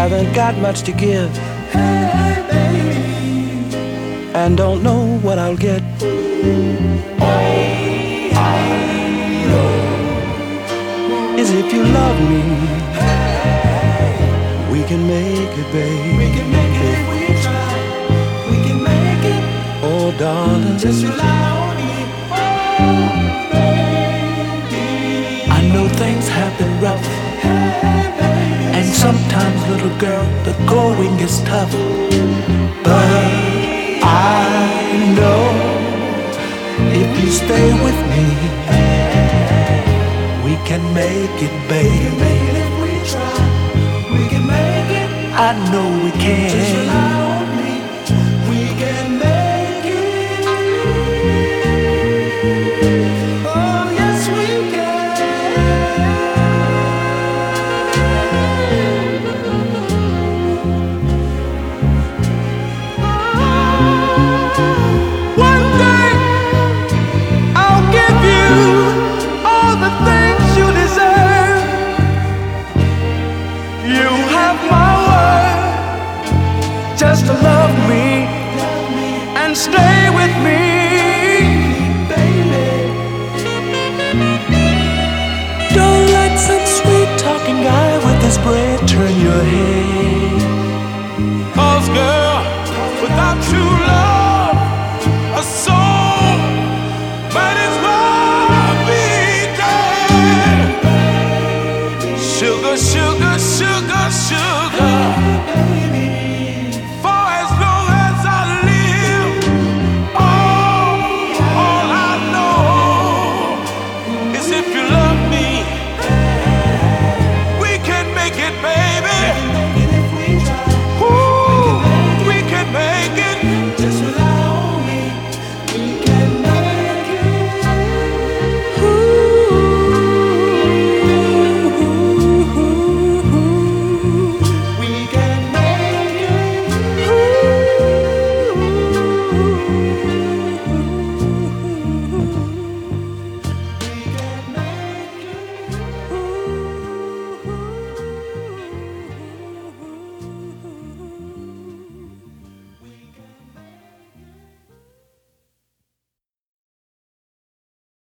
haven't got much to give, and don't know what I'll get. All I know is if you love me, we can make it, baby. We can make it if we try. We can make it. Oh, darling, just rely on me. Oh, baby. I know things have been rough, and sometimes, little girl, the going is tough. But I know if you stay with me, we can make it, baby. If we try, we can make it. I know we can. Just rely on me. We can make it. Oh, yes, we One day I'll give you all the things you deserve. You have my word, just to love me and stay with me, baby. Don't let some sweet talking guy with his braid turn your head. 'Cause girl, without you